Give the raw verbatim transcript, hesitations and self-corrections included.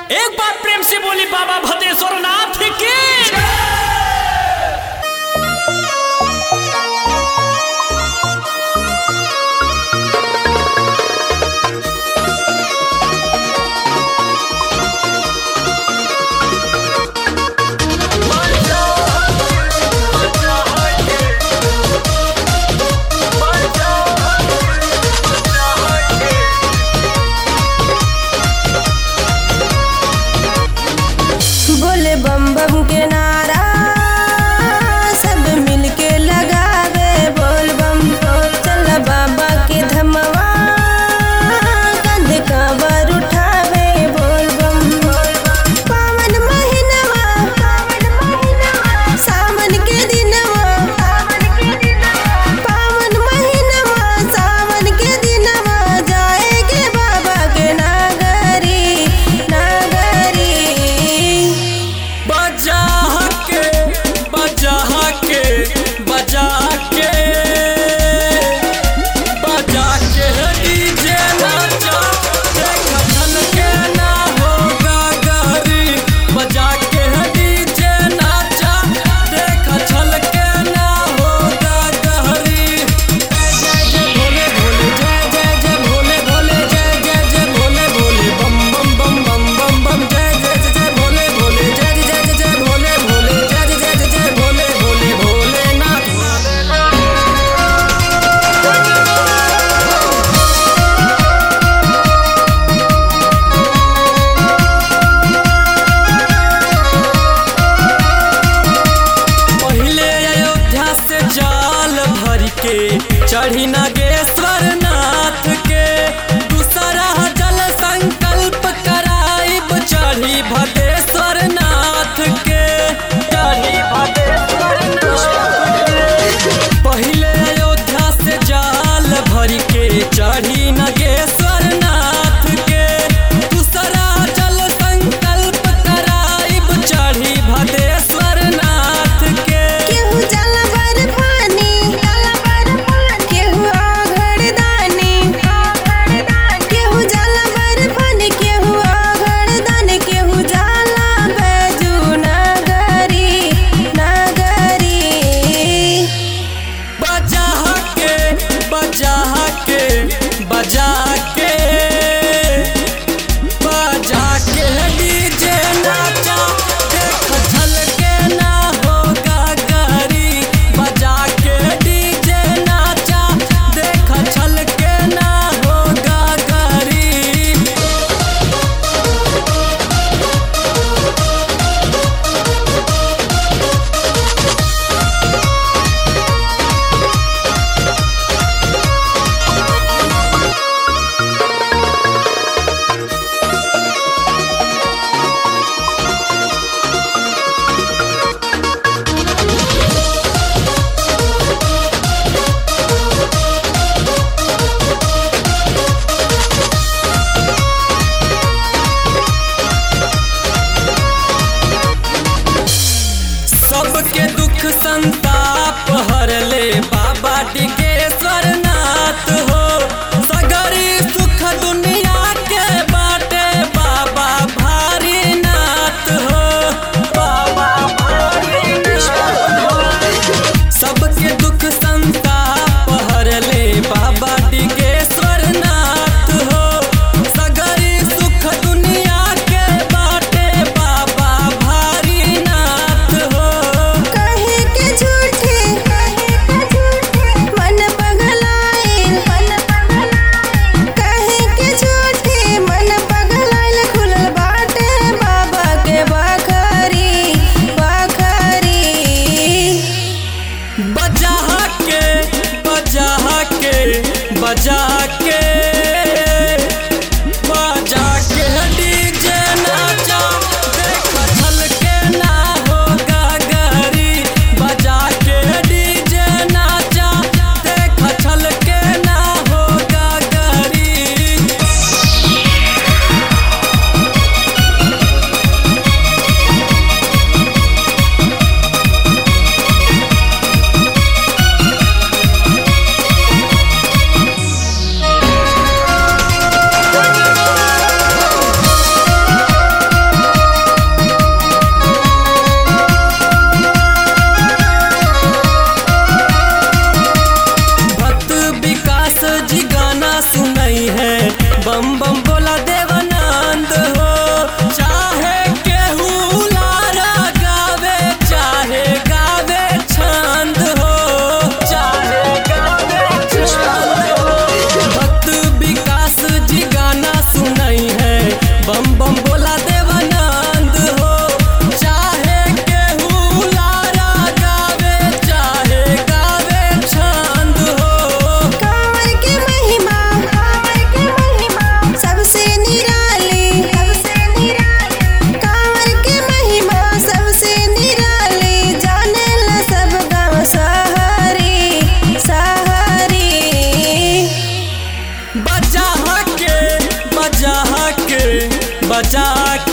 एक बार प्रेम से बोली बाबा भदेश्वर नाथ की। बोले बम बम के नारा सब मिलके लगावे बोल बम। चल बाबा के धमवा कंध कांवर उठावे बोल बम। पावन महीनवा सावन के दिनवा पावन महीनवा सावन के दिनवा जाएगे बाबा के नागरी नागरी। बजा के बजा के बजा के बजा के डीजे नाचा देखा छलके ना होगा गहरी। बजा के डीजे नाचा देखा छलके ना होगा गहरी। जय जय भोले भोले जय जय जय भोले भोले जय जय जय भोले भोले बम बम बम बम बम बम जय जय जय जय भोले भोले जय जय जय जय भोले भोले जय जय जय जय भोले भोले भोलेनाथ। पहिले अयोध्या से जाल भर के चढ़ी नागेश्वर नाथ के। दूसरा जल संकल्प कराइब चढ़ी भदेश्वर नाथ के। चढ़ी भदेश्वर नाथ के। पहिले अयोध्या से जाल भर के चढ़ी नागेश्वर नाथ के। दूसरा जल संकल्प कराइब चढ़ी भदेश्वर नाथ के। केहू जलवर पानी केहू आघड़ दानी। केहू जलवर पानी केहू आघड़ दानी। केहू जाला बैजू नागरी नागरी। बजा के बजा के बजा बजा के बजा